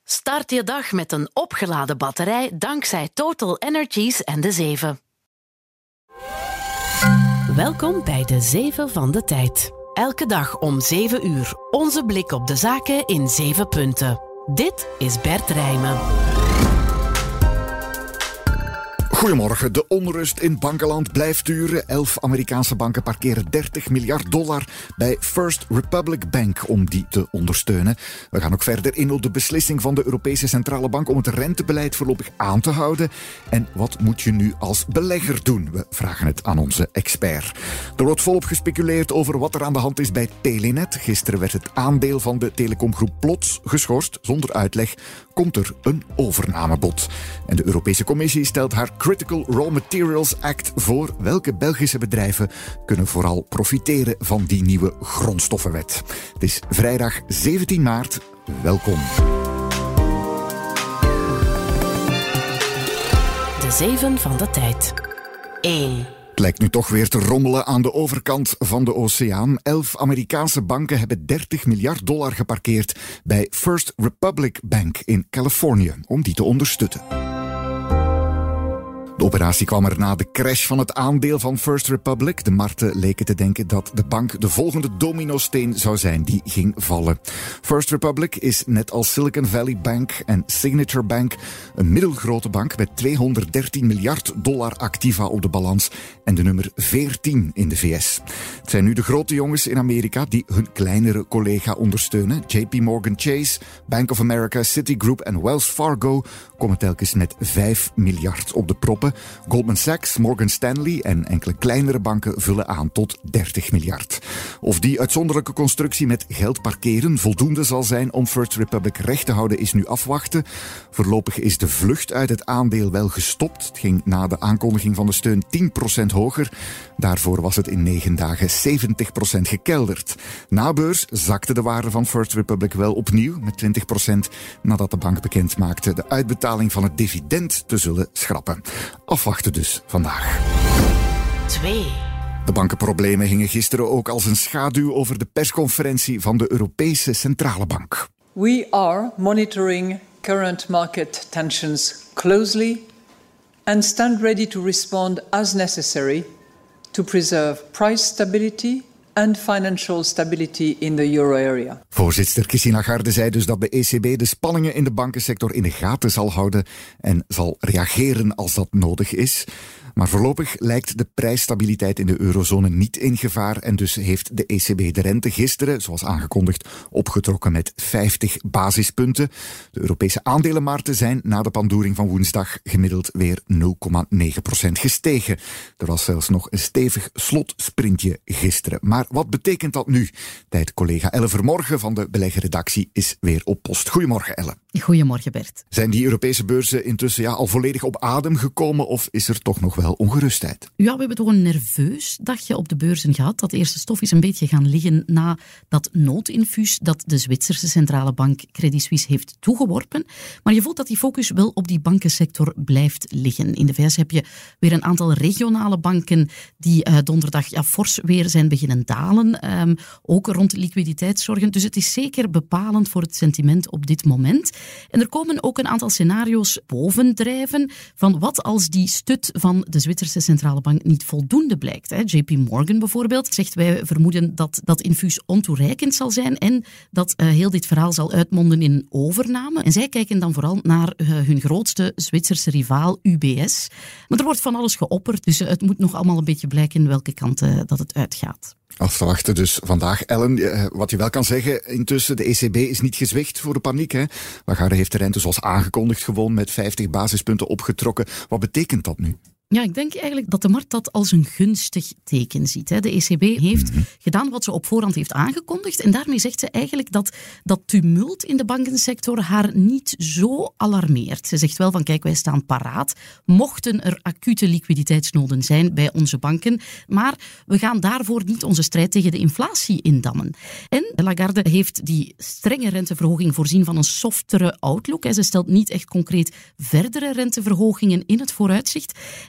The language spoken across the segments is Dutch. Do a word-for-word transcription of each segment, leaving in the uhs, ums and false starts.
Start je dag met een opgeladen batterij dankzij Total Energies en de zeven. Welkom bij de zeven van de tijd. Elke dag om zeven uur. Onze blik op de zaken in zeven punten. Dit is Bert Rijmen. Goedemorgen. De onrust in bankenland blijft duren. Elf Amerikaanse banken parkeren dertig miljard dollar bij First Republic Bank om die te ondersteunen. We gaan ook verder in op de beslissing van de Europese Centrale Bank om het rentebeleid voorlopig aan te houden. En wat moet je nu als belegger doen? We vragen het aan onze expert. Er wordt volop gespeculeerd over wat er aan de hand is bij Telenet. Gisteren werd het aandeel van de telecomgroep plots geschorst. Zonder uitleg komt er een overnamebod. En de Europese Commissie stelt haar Critical Raw Materials Act voor. Welke Belgische bedrijven kunnen vooral profiteren van die nieuwe grondstoffenwet? Het is vrijdag zeventien maart. Welkom. De zeven van de tijd. één. Het lijkt nu toch weer te rommelen aan de overkant van de oceaan. Elf Amerikaanse banken hebben dertig miljard dollar geparkeerd bij First Republic Bank in Californië om die te ondersteunen. De operatie kwam er na de crash van het aandeel van First Republic. De markten leken te denken dat de bank de volgende dominosteen zou zijn die ging vallen. First Republic is net als Silicon Valley Bank en Signature Bank een middelgrote bank met tweehonderddertien miljard dollar activa op de balans en de nummer veertien in de V S. Het zijn nu de grote jongens in Amerika die hun kleinere collega ondersteunen. J P Morgan Chase, Bank of America, Citigroup en Wells Fargo komen telkens met vijf miljard op de proppen. Goldman Sachs, Morgan Stanley en enkele kleinere banken vullen aan tot dertig miljard. Of die uitzonderlijke constructie met geld parkeren voldoende zal zijn om First Republic recht te houden is nu afwachten. Voorlopig is de vlucht uit het aandeel wel gestopt. Het ging na de aankondiging van de steun tien procent hoger. Daarvoor was het in negen dagen zeventig procent gekelderd. Na beurs zakte de waarde van First Republic wel opnieuw met twintig procent nadat de bank bekend maakte de uitbetaling van het dividend te zullen schrappen. Afwachten dus vandaag. twee. De bankenproblemen hingen gisteren ook als een schaduw over de persconferentie van de Europese Centrale Bank. We are monitoring current market tensions closely and stand ready to respond as necessary to preserve price stability and financial stability in the euro area. Voorzitter Christine Lagarde zei dus dat de E C B de spanningen in de bankensector in de gaten zal houden en zal reageren als dat nodig is. Maar voorlopig lijkt de prijsstabiliteit in de eurozone niet in gevaar en dus heeft de E C B de rente gisteren, zoals aangekondigd, opgetrokken met vijftig basispunten. De Europese aandelenmarkten zijn na de pandoering van woensdag gemiddeld weer nul komma negen procent gestegen. Er was zelfs nog een stevig slotsprintje gisteren. Maar wat betekent dat nu? Tijd collega Elle Vermorgen van de beleggerredactie is weer op post. Goedemorgen, Elle. Goedemorgen, Bert. Zijn die Europese beurzen intussen ja, al volledig op adem gekomen of is er toch nog wel ongerustheid? Ja, we hebben toch een nerveus dagje op de beurzen gehad. Dat eerste stof is een beetje gaan liggen na dat noodinfuus dat de Zwitserse centrale bank Credit Suisse heeft toegeworpen. Maar je voelt dat die focus wel op die bankensector blijft liggen. In de V S heb je weer een aantal regionale banken die uh, donderdag ja, fors weer zijn beginnen dalen. Um, ook rond liquiditeitszorgen. Dus het is zeker bepalend voor het sentiment op dit moment. En er komen ook een aantal scenario's bovendrijven van wat als die stut van de Zwitserse centrale bank niet voldoende blijkt. J P Morgan bijvoorbeeld zegt wij vermoeden dat dat infuus ontoereikend zal zijn en dat uh, heel dit verhaal zal uitmonden in een overname. En zij kijken dan vooral naar uh, hun grootste Zwitserse rivaal U B S. Maar er wordt van alles geopperd, dus uh, het moet nog allemaal een beetje blijken welke kant uh, dat het uitgaat. Af te wachten dus vandaag. Ellen, wat je wel kan zeggen, intussen de E C B is niet gezwicht voor de paniek. Hè? Lagarde heeft de rente zoals aangekondigd gewoon met vijftig basispunten opgetrokken. Wat betekent dat nu? Ja, ik denk eigenlijk dat de markt dat als een gunstig teken ziet. De E C B heeft mm-hmm. gedaan wat ze op voorhand heeft aangekondigd. En daarmee zegt ze eigenlijk dat dat tumult in de bankensector haar niet zo alarmeert. Ze zegt wel van kijk, wij staan paraat. Mochten er acute liquiditeitsnoden zijn bij onze banken. Maar we gaan daarvoor niet onze strijd tegen de inflatie indammen. En Lagarde heeft die strenge renteverhoging voorzien van een softere outlook. Ze stelt niet echt concreet verdere renteverhogingen in het vooruitzicht.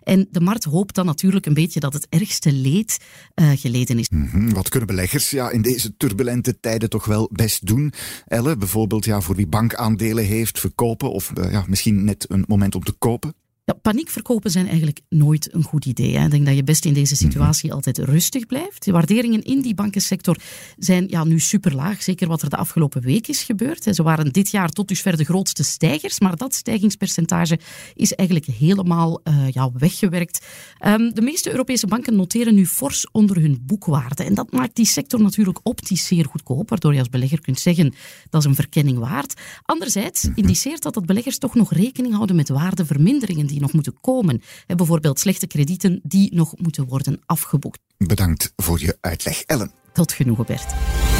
En de markt hoopt dan natuurlijk een beetje dat het ergste leed uh, geleden is. Mm-hmm. Wat kunnen beleggers ja, in deze turbulente tijden toch wel best doen? Elle, bijvoorbeeld ja, voor wie bankaandelen heeft, verkopen of uh, ja, misschien net een moment om te kopen? Ja, paniekverkopen zijn eigenlijk nooit een goed idee. Hè. Ik denk dat je best in deze situatie mm-hmm. altijd rustig blijft. De waarderingen in die bankensector zijn ja, nu superlaag, zeker wat er de afgelopen week is gebeurd. Ze waren dit jaar tot dusver de grootste stijgers, maar dat stijgingspercentage is eigenlijk helemaal uh, ja, weggewerkt. Um, de meeste Europese banken noteren nu fors onder hun boekwaarde. En dat maakt die sector natuurlijk optisch zeer goedkoop, waardoor je als belegger kunt zeggen dat is een verkenning waard. Anderzijds mm-hmm. indiceert dat dat beleggers toch nog rekening houden met waardeverminderingen die nog moeten komen. En bijvoorbeeld slechte kredieten die nog moeten worden afgeboekt. Bedankt voor je uitleg, Ellen. Tot genoegen, Bert.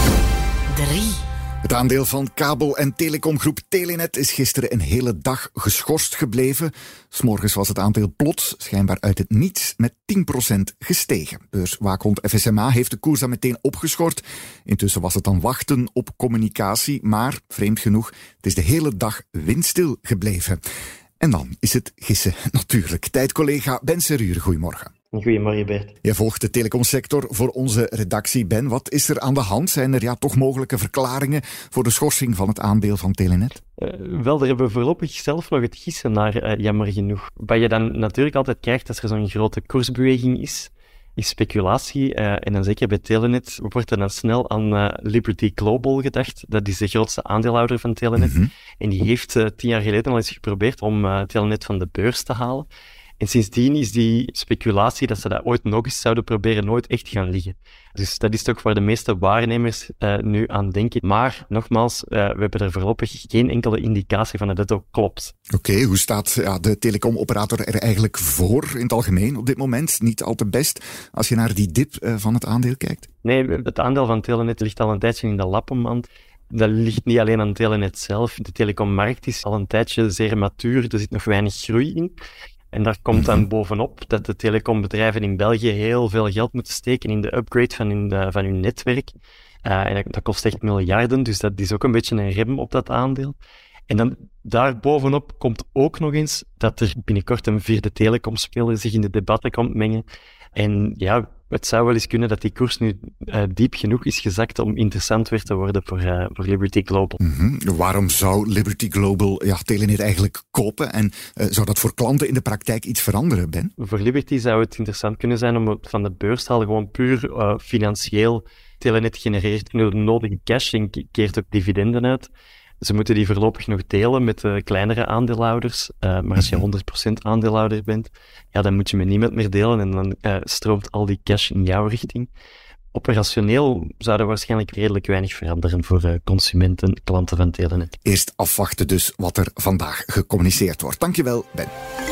drie. Het aandeel van kabel- en telecomgroep Telenet is gisteren een hele dag geschorst gebleven. 'S Morgens was het aandeel plots, schijnbaar uit het niets, met tien procent gestegen. Beurswaakhond F S M A heeft de koers dan meteen opgeschort. Intussen was het dan wachten op communicatie, maar, vreemd genoeg, het is de hele dag windstil gebleven. En dan is het gissen natuurlijk. Tijdcollega Ben Serure, goedemorgen. Goedemorgen, Bert. Jij volgt de telecomsector voor onze redactie. Ben, wat is er aan de hand? Zijn er ja, toch mogelijke verklaringen voor de schorsing van het aandeel van Telenet? Uh, wel, daar hebben we voorlopig zelf nog het gissen naar, uh, jammer genoeg. Wat je dan natuurlijk altijd krijgt als er zo'n grote koersbeweging is, is speculatie. Uh, en dan zeker bij Telenet wordt er dan snel aan uh, Liberty Global gedacht. Dat is de grootste aandeelhouder van Telenet. Mm-hmm. En die heeft uh, tien jaar geleden al eens geprobeerd om uh, Telenet van de beurs te halen. En sindsdien is die speculatie dat ze dat ooit nog eens zouden proberen nooit echt gaan liggen. Dus dat is toch waar de meeste waarnemers uh, nu aan denken. Maar nogmaals, uh, we hebben er voorlopig geen enkele indicatie van dat het ook klopt. Oké, okay, hoe staat ja, de telecomoperator er eigenlijk voor in het algemeen op dit moment? Niet al te best als je naar die dip uh, van het aandeel kijkt? Nee, het aandeel van Telenet ligt al een tijdje in de lappenmand. Dat ligt niet alleen aan Telenet zelf. De telecommarkt is al een tijdje zeer matuur. Er zit nog weinig groei in. En daar komt dan bovenop dat de telecombedrijven in België heel veel geld moeten steken in de upgrade van hun, uh, van hun netwerk. Uh, en dat, dat kost echt miljarden, dus dat is ook een beetje een rem op dat aandeel. En dan daarbovenop komt ook nog eens dat er binnenkort een vierde telecomspeler zich in de debatten komt mengen. En ja, het zou wel eens kunnen dat die koers nu uh, diep genoeg is gezakt om interessant weer te worden voor, uh, voor Liberty Global. Mm-hmm. Waarom zou Liberty Global ja, Telenet eigenlijk kopen? En uh, zou dat voor klanten in de praktijk iets veranderen, Ben? Voor Liberty zou het interessant kunnen zijn om het van de beurs te halen, gewoon puur uh, financieel. Telenet genereert de nodige cash en keert ook dividenden uit. Ze moeten die voorlopig nog delen met de kleinere aandeelhouders. Uh, maar als je honderd procent aandeelhouder bent, ja, dan moet je met niemand meer delen en dan uh, stroomt al die cash in jouw richting. Operationeel zou er waarschijnlijk redelijk weinig veranderen voor uh, consumenten, klanten van Telenet. Eerst afwachten dus wat er vandaag gecommuniceerd wordt. Dankjewel, Ben.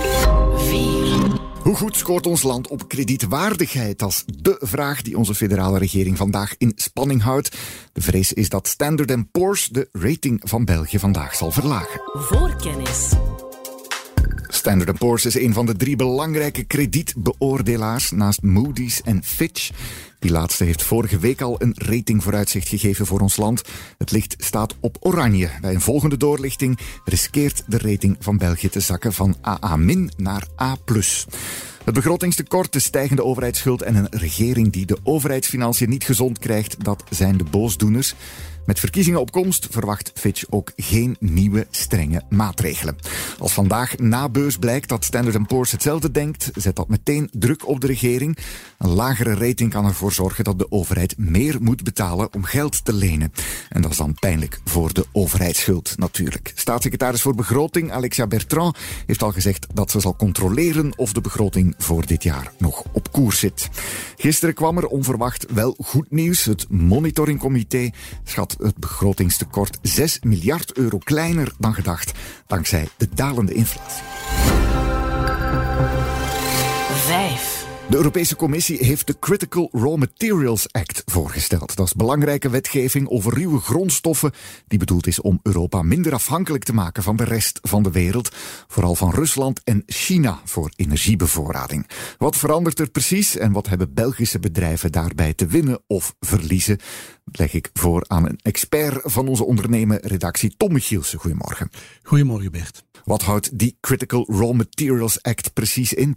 vier. Hoe goed scoort ons land op kredietwaardigheid? Dat is de vraag die onze federale regering vandaag in spanning houdt. De vrees is dat Standard and Poor's de rating van België vandaag zal verlagen. Voorkennis. Standard and Poor's is een van de drie belangrijke kredietbeoordelaars naast Moody's en Fitch. Die laatste heeft vorige week al een ratingvooruitzicht gegeven voor ons land. Het licht staat op oranje. Bij een volgende doorlichting riskeert de rating van België te zakken van A A min naar A plus. Het begrotingstekort, de stijgende overheidsschuld en een regering die de overheidsfinanciën niet gezond krijgt, dat zijn de boosdoeners. Met verkiezingen op komst verwacht Fitch ook geen nieuwe strenge maatregelen. Als vandaag na beurs blijkt dat Standard and Poor's hetzelfde denkt, zet dat meteen druk op de regering. Een lagere rating kan ervoor zorgen dat de overheid meer moet betalen om geld te lenen. En dat is dan pijnlijk voor de overheidsschuld natuurlijk. Staatssecretaris voor Begroting Alexia Bertrand heeft al gezegd dat ze zal controleren of de begroting voor dit jaar nog op koers zit. Gisteren kwam er onverwacht wel goed nieuws. Het monitoringcomité schat het begrotingstekort zes miljard euro kleiner dan gedacht, dankzij de dalende inflatie. vijf. De Europese Commissie heeft de Critical Raw Materials Act voorgesteld. Dat is belangrijke wetgeving over ruwe grondstoffen die bedoeld is om Europa minder afhankelijk te maken van de rest van de wereld. Vooral van Rusland en China voor energiebevoorrading. Wat verandert er precies en wat hebben Belgische bedrijven daarbij te winnen of verliezen? Dat leg ik voor aan een expert van onze ondernemerredactie, Tom Michielsen. Goedemorgen. Goedemorgen, Bert. Wat houdt die Critical Raw Materials Act precies in, Tom?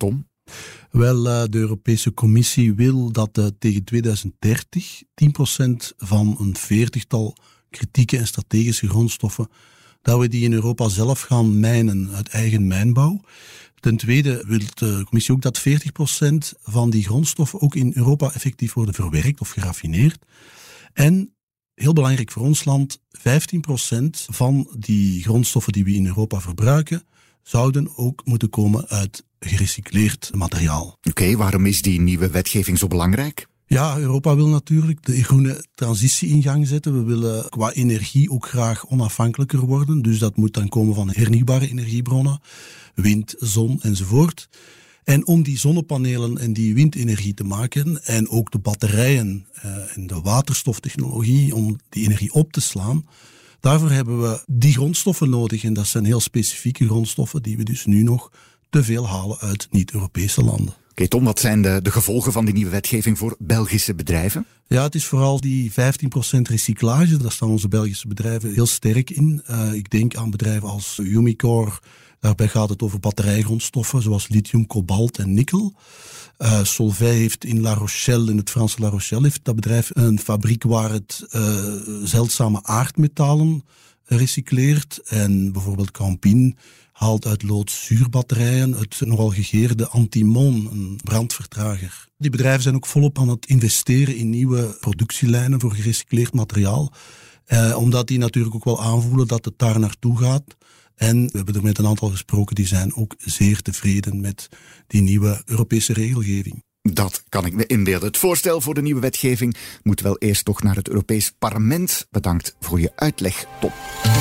Wel, uh, de Europese Commissie wil dat uh, tegen tweeduizend dertig tien procent van een veertigtal kritieke en strategische grondstoffen, dat we die in Europa zelf gaan mijnen uit eigen mijnbouw. Ten tweede wil de Commissie ook dat veertig procent van die grondstoffen ook in Europa effectief worden verwerkt of geraffineerd. En, heel belangrijk voor ons land, vijftien procent van die grondstoffen die we in Europa verbruiken, zouden ook moeten komen uit gerecycleerd materiaal. Oké, okay, waarom is die nieuwe wetgeving zo belangrijk? Ja, Europa wil natuurlijk de groene transitie in gang zetten. We willen qua energie ook graag onafhankelijker worden. Dus dat moet dan komen van hernieuwbare energiebronnen, wind, zon enzovoort. En om die zonnepanelen en die windenergie te maken en ook de batterijen uh, en de waterstoftechnologie om die energie op te slaan, daarvoor hebben we die grondstoffen nodig. En dat zijn heel specifieke grondstoffen die we dus nu nog te veel halen uit niet-Europese landen. Oké, Tom, wat zijn de, de gevolgen van die nieuwe wetgeving voor Belgische bedrijven? Ja, het is vooral die vijftien procent recyclage. Daar staan onze Belgische bedrijven heel sterk in. Uh, ik denk aan bedrijven als Umicore. Daarbij gaat het over batterijgrondstoffen zoals lithium, kobalt en nikkel. Uh, Solvay heeft in La Rochelle, in het Franse La Rochelle, heeft dat bedrijf een fabriek waar het uh, zeldzame aardmetalen recycleert. En bijvoorbeeld Campin haalt uit lood zuurbatterijen, het nogal gegeerde antimon, een brandvertrager. Die bedrijven zijn ook volop aan het investeren in nieuwe productielijnen voor gerecycleerd materiaal. Eh, omdat die natuurlijk ook wel aanvoelen dat het daar naartoe gaat. En we hebben er met een aantal gesproken, die zijn ook zeer tevreden met die nieuwe Europese regelgeving. Dat kan ik me inbeelden. Het voorstel voor de nieuwe wetgeving moet wel eerst toch naar het Europees Parlement. Bedankt voor je uitleg, Tom.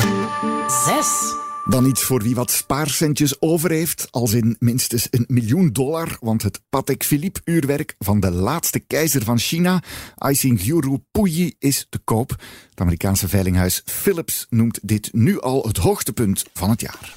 Zes. Dan iets voor wie wat spaarcentjes over heeft, als in minstens een miljoen dollar, want het Patek Philippe-uurwerk van de laatste keizer van China, Aisinguru Puyi, is te koop. Het Amerikaanse veilinghuis Philips noemt dit nu al het hoogtepunt van het jaar.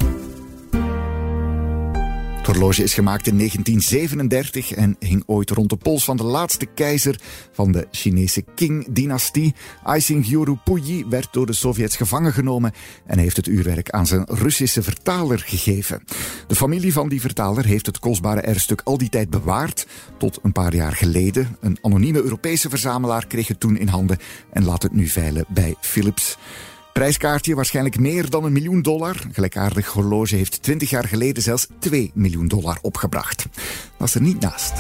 Het horloge is gemaakt in negentien zevenendertig en hing ooit rond de pols van de laatste keizer van de Chinese Qing-dynastie. Aisinguru Puyi werd door de Sovjets gevangen genomen en heeft het uurwerk aan zijn Russische vertaler gegeven. De familie van die vertaler heeft het kostbare erfstuk al die tijd bewaard, tot een paar jaar geleden. Een anonieme Europese verzamelaar kreeg het toen in handen en laat het nu veilen bij Philips. Prijskaartje waarschijnlijk meer dan een miljoen dollar. Een gelijkaardig horloge heeft twintig jaar geleden zelfs twee miljoen dollar opgebracht. Dat is er niet naast.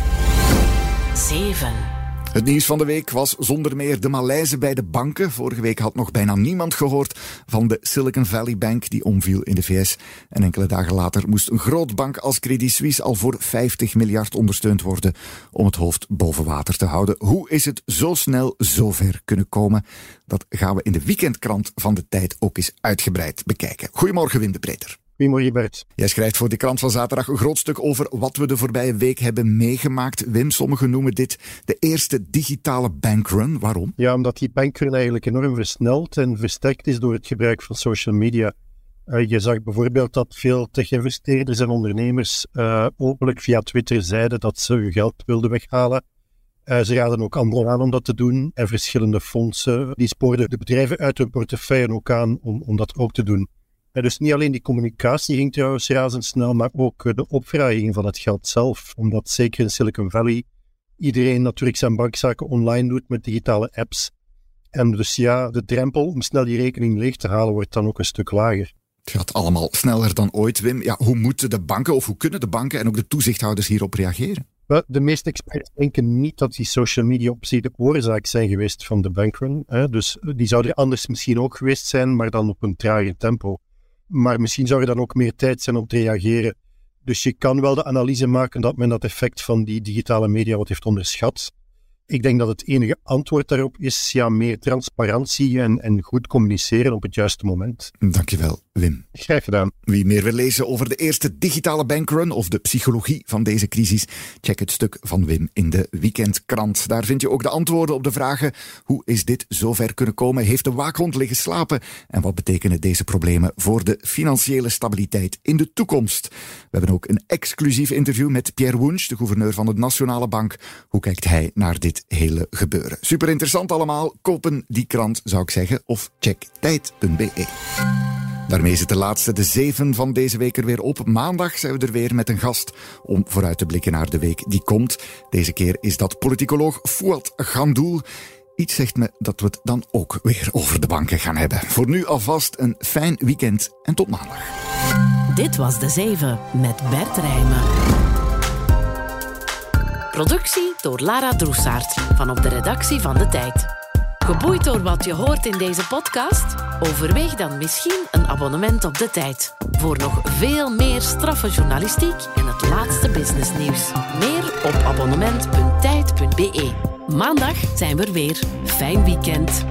zeven. Het nieuws van de week was zonder meer de malaise bij de banken. Vorige week had nog bijna niemand gehoord van de Silicon Valley Bank die omviel in de V S. En enkele dagen later moest een groot bank als Credit Suisse al voor vijftig miljard ondersteund worden om het hoofd boven water te houden. Hoe is het zo snel zo ver kunnen komen? Dat gaan we in de weekendkrant van de Tijd ook eens uitgebreid bekijken. Goedemorgen, Wim de Preter. Goedemorgen, Bert. Jij schrijft voor de krant van zaterdag een groot stuk over wat we de voorbije week hebben meegemaakt. Wim, sommigen noemen dit de eerste digitale bankrun. Waarom? Ja, omdat die bankrun eigenlijk enorm versneld en versterkt is door het gebruik van social media. Uh, je zag bijvoorbeeld dat veel tech-investeerders en ondernemers uh, openlijk via Twitter zeiden dat ze hun geld wilden weghalen. Uh, ze raden ook anderen aan om dat te doen. En verschillende fondsen die spoorden de bedrijven uit hun portefeuille ook aan om, om dat ook te doen. En dus niet alleen die communicatie ging trouwens razendsnel, maar ook de opvraging van het geld zelf. Omdat zeker in Silicon Valley iedereen natuurlijk zijn bankzaken online doet met digitale apps. En dus ja, de drempel om snel die rekening leeg te halen wordt dan ook een stuk lager. Het gaat allemaal sneller dan ooit, Wim. Ja, hoe moeten de banken of hoe kunnen de banken en ook de toezichthouders hierop reageren? Wel, de meeste experts denken niet dat die social media op zich de oorzaak zijn geweest van de bankrun. Hè. Dus die zouden anders misschien ook geweest zijn, maar dan op een trager tempo. Maar misschien zou er dan ook meer tijd zijn om te reageren. Dus je kan wel de analyse maken dat men dat effect van die digitale media wat heeft onderschat. Ik denk dat het enige antwoord daarop is ja, meer transparantie en, en goed communiceren op het juiste moment. Dankjewel, Wim. Graag gedaan. Wie meer wil lezen over de eerste digitale bankrun of de psychologie van deze crisis, check het stuk van Wim in de weekendkrant. Daar vind je ook de antwoorden op de vragen: hoe is dit zo ver kunnen komen? Heeft de waakhond liggen slapen? En wat betekenen deze problemen voor de financiële stabiliteit in de toekomst? We hebben ook een exclusief interview met Pierre Wunsch, de gouverneur van de Nationale Bank. Hoe kijkt hij naar dit hele gebeuren? Super interessant allemaal. Kopen die krant, zou ik zeggen, of check tijd punt be. Daarmee zit de laatste, de zeven van deze week er weer op. Maandag zijn we er weer met een gast om vooruit te blikken naar de week die komt. Deze keer is dat politicoloog Fouad Gandoul. Iets zegt me dat we het dan ook weer over de banken gaan hebben. Voor nu alvast een fijn weekend en tot maandag. Dit was De Zeven met Bert Rijmen. Productie door Lara Droesaert van op de redactie van De Tijd. Geboeid door wat je hoort in deze podcast? Overweeg dan misschien een abonnement op De Tijd. Voor nog veel meer straffe journalistiek en het laatste businessnieuws. Meer op abonnement punt tijd punt b e. Maandag zijn we er weer. Fijn weekend.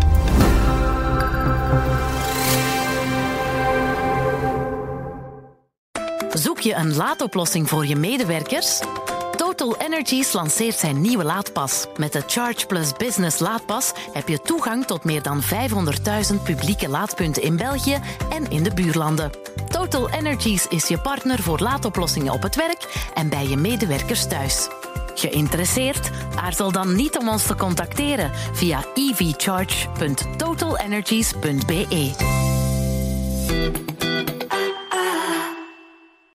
Zoek je een laadoplossing voor je medewerkers? Total Energies lanceert zijn nieuwe laadpas. Met de Charge Plus Business laadpas heb je toegang tot meer dan vijfhonderdduizend publieke laadpunten in België en in de buurlanden. Total Energies is je partner voor laadoplossingen op het werk en bij je medewerkers thuis. Geïnteresseerd? Aarzel dan niet om ons te contacteren via e v charge punt total energies punt b e.